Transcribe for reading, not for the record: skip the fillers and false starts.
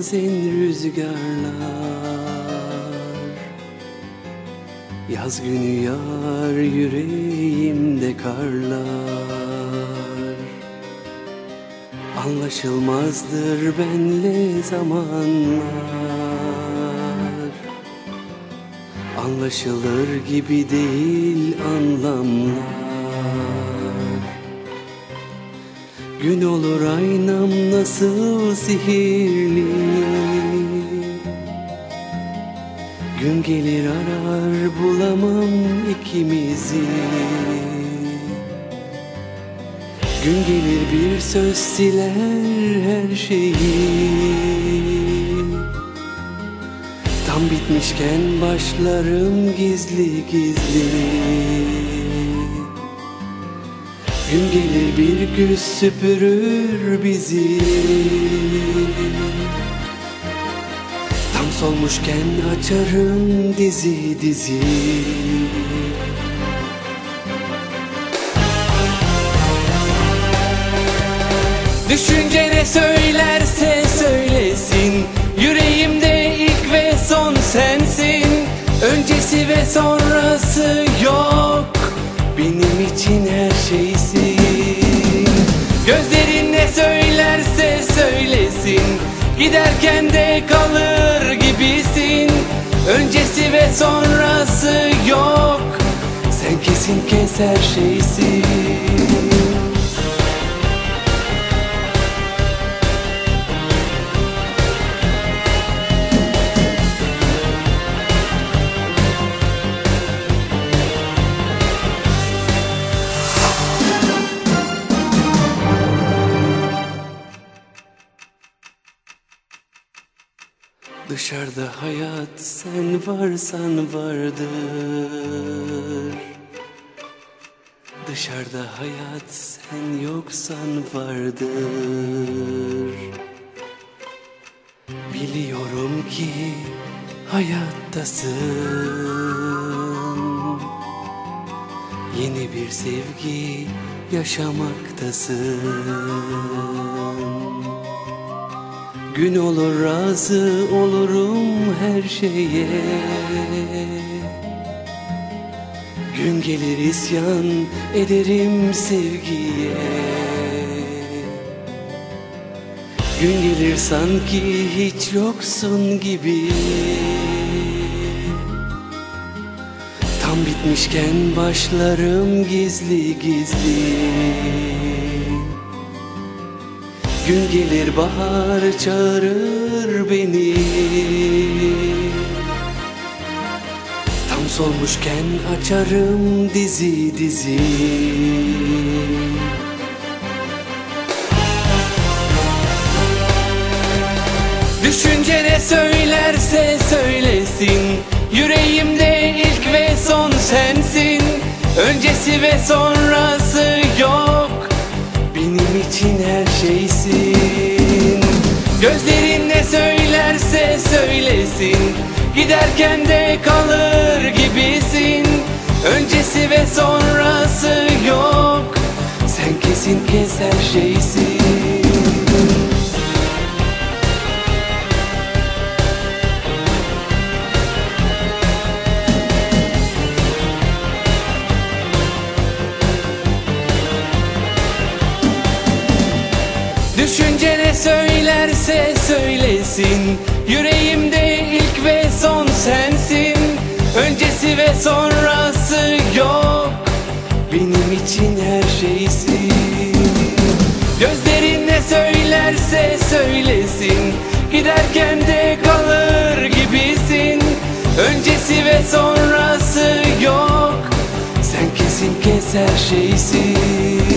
bazen rüzgarlar, yaz günü yağar yüreğimde karlar. Anlaşılmazdır benle zamanlar, anlaşılır gibi değil anlamlar. Gün olur aynam nasıl sihirli, gün gelir arar bulamam ikimizi. Gün gelir bir söz siler her şeyi, tam bitmişken başlarım gizli gizli. Gün gelir bir güz süpürür bizi, tam solmuşken açarım dizi dizi. Düşünce ne söylerse söylesin, yüreğimde ilk ve son sensin. Öncesi ve sonrası yok, benim için her şeysin. Gözlerin ne söylerse söylesin, giderken de kalır gibisin. Öncesi ve sonrası yok, sen kesin kes her şeysin. Dışarıda hayat sen varsan vardır, dışarıda hayat sen yoksan vardır. Biliyorum ki hayattasın, yeni bir sevgi yaşamaktasın. Gün olur razı olurum her şeye, gün gelir isyan ederim sevgiye. Gün gelir sanki hiç yoksun gibi, tam bitmişken başlarım gizli gizli. Gün gelir bahar çağırır beni, tam solmuşken açarım dizi dizi. Düşünce ne söylerse söylesin, yüreğimde ilk ve son sensin. Öncesi ve sonrası yok, benim için her şeysin. Gözlerin ne söylerse söylesin, giderken de kalır gibisin. Öncesi ve sonrası yok, sen kesin kes her şeysin. Düşünce ne söylerse söylesin, yüreğimde ilk ve son sensin. Öncesi ve sonrası yok, benim için her şeysin. Gözlerin ne söylerse söylesin, giderken de kalır gibisin. Öncesi ve sonrası yok, sen kesin kes her şeysin.